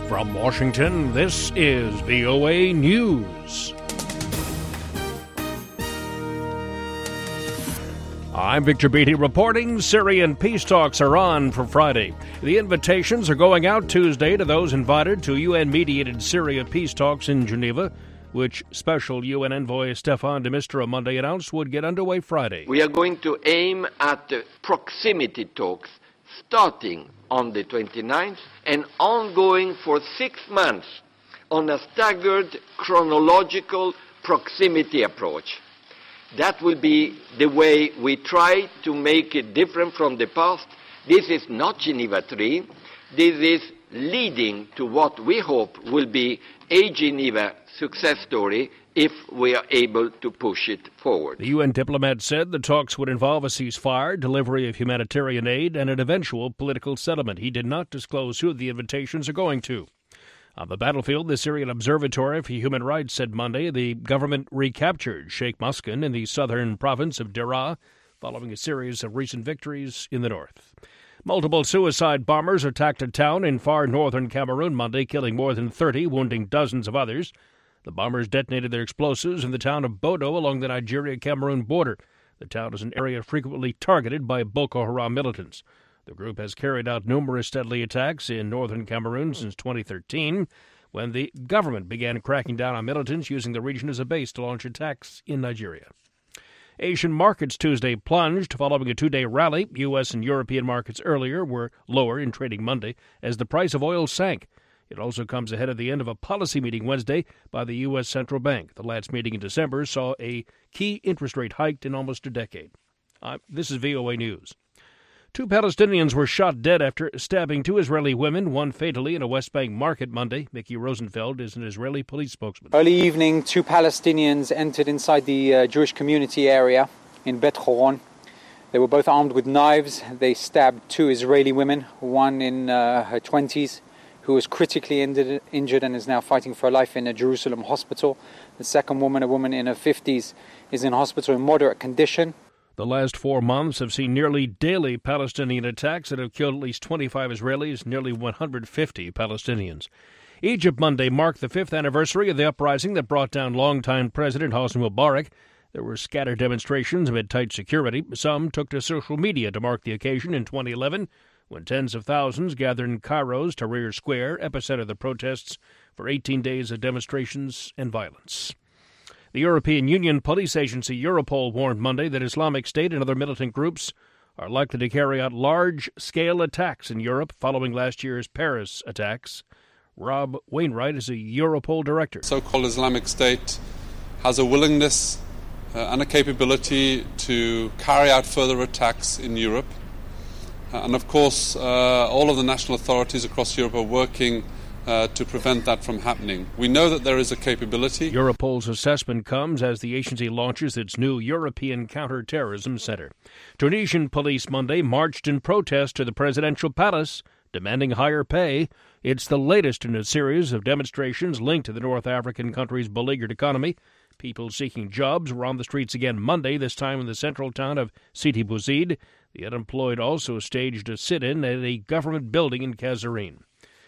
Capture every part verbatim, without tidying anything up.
From Washington, this is V O A News. I'm Victor Beatty reporting Syrian peace talks are on for Friday. The invitations are going out Tuesday to those invited to U N-mediated Syria peace talks in Geneva, which Special U N Envoy Staffan de Mistura Monday announced would get underway Friday. We are going to aim at the proximity talks starting on the twenty-ninth and ongoing for six months on a staggered chronological proximity approach. That will be the way we try to make it different from the past. This is not Geneva three. This is leading to what we hope will be a Geneva success story if we are able to push it forward. The U N diplomat said the talks would involve a ceasefire, delivery of humanitarian aid, and an eventual political settlement. He did not disclose who the invitations are going to. On the battlefield, the Syrian Observatory for Human Rights said Monday the government recaptured Sheikh Muskin in the southern province of Daraa following a series of recent victories in the north. Multiple suicide bombers attacked a town in far northern Cameroon Monday, killing more than thirty, wounding dozens of others. The bombers detonated their explosives in the town of Bodo along the Nigeria-Cameroon border. The town is an area frequently targeted by Boko Haram militants. The group has carried out numerous deadly attacks in northern Cameroon since twenty thirteen, when the government began cracking down on militants using the region as a base to launch attacks in Nigeria. Asian markets Tuesday plunged following a two-day rally. U S and European markets earlier were lower in trading Monday as the price of oil sank. It also comes ahead of the end of a policy meeting Wednesday by the U S Central Bank. The last meeting in December saw a key interest rate hiked in almost a decade. Uh, this is V O A News. Two Palestinians were shot dead after stabbing two Israeli women, one fatally in a West Bank market Monday. Mickey Rosenfeld is an Israeli police spokesman. Early evening, two Palestinians entered inside the uh, Jewish community area in Bet Horon. They were both armed with knives. They stabbed two Israeli women, one in uh, her twenties, who was critically injured, injured and is now fighting for her life in a Jerusalem hospital. The second woman, a woman in her fifties, is in hospital in moderate condition. The last four months have seen nearly daily Palestinian attacks that have killed at least twenty-five Israelis, nearly one hundred fifty Palestinians. Egypt Monday marked the fifth anniversary of the uprising that brought down longtime President Hosni Mubarak. There were scattered demonstrations amid tight security. Some took to social media to mark the occasion in twenty eleven, when tens of thousands gathered in Cairo's Tahrir Square, epicenter of the protests, for eighteen days of demonstrations and violence. The European Union police agency Europol warned Monday that Islamic State and other militant groups are likely to carry out large-scale attacks in Europe following last year's Paris attacks. Rob Wainwright is a Europol director. So-called Islamic State has a willingness uh, and a capability to carry out further attacks in Europe. Uh, and of course, uh, all of the national authorities across Europe are working Uh, to prevent that from happening. We know that there is a capability. Europol's assessment comes as the agency launches its new European Counterterrorism Center. Tunisian police Monday marched in protest to the presidential palace, demanding higher pay. It's the latest in a series of demonstrations linked to the North African country's beleaguered economy. People seeking jobs were on the streets again Monday, this time in the central town of Sidi Bouzid. The unemployed also staged a sit-in at a government building in Kasserine.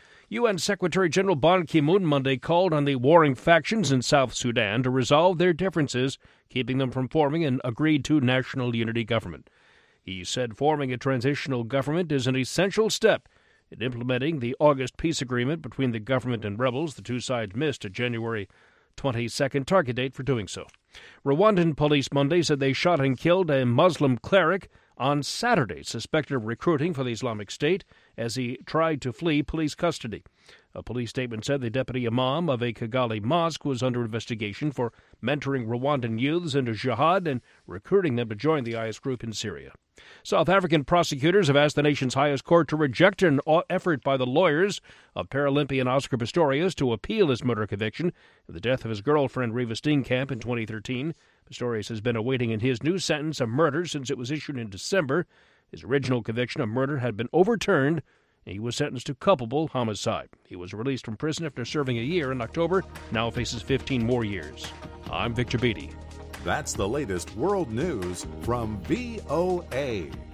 U N Secretary General Ban Ki-moon Monday called on the warring factions in South Sudan to resolve their differences, keeping them from forming an agreed-to national unity government. He said forming a transitional government is an essential step in implementing the August peace agreement between the government and rebels. The two sides missed a January twenty-second target date for doing so. Rwandan police Monday said they shot and killed a Muslim cleric on Saturday, suspected of recruiting for the Islamic State as he tried to flee police custody. A police statement said the deputy imam of a Kigali mosque was under investigation for mentoring Rwandan youths into jihad and recruiting them to join the I S group in Syria. South African prosecutors have asked the nation's highest court to reject an effort by the lawyers of Paralympian Oscar Pistorius to appeal his murder conviction for the death of his girlfriend Reva Steenkamp in twenty thirteen. Pistorius has been awaiting in his new sentence of murder since it was issued in December. His original conviction of murder had been overturned, and he was sentenced to culpable homicide. He was released from prison after serving a year in October, now faces fifteen more years. I'm Victor Beatty. That's the latest world news from V O A.